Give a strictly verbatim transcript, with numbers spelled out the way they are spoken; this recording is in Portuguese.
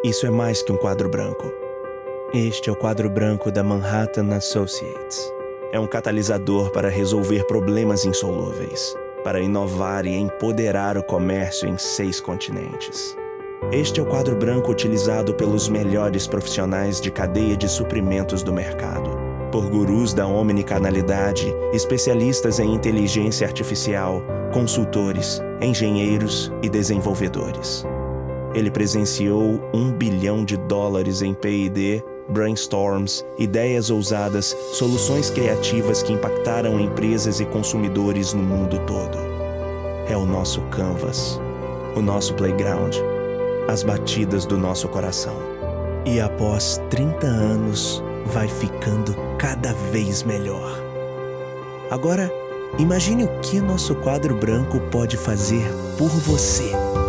Isso é mais que um quadro branco. Este é o quadro branco da Manhattan Associates. É um catalisador para resolver problemas insolúveis, para inovar e empoderar o comércio em seis continentes. Este é o quadro branco utilizado pelos melhores profissionais de cadeia de suprimentos do mercado, por gurus da omnicanalidade, especialistas em inteligência artificial, consultores, engenheiros e desenvolvedores. Ele presenciou um bilhão de dólares em P e D, brainstorms, ideias ousadas, soluções criativas que impactaram empresas e consumidores no mundo todo. É o nosso canvas, o nosso playground, as batidas do nosso coração. E após trinta anos, vai ficando cada vez melhor. Agora, imagine o que nosso quadro branco pode fazer por você.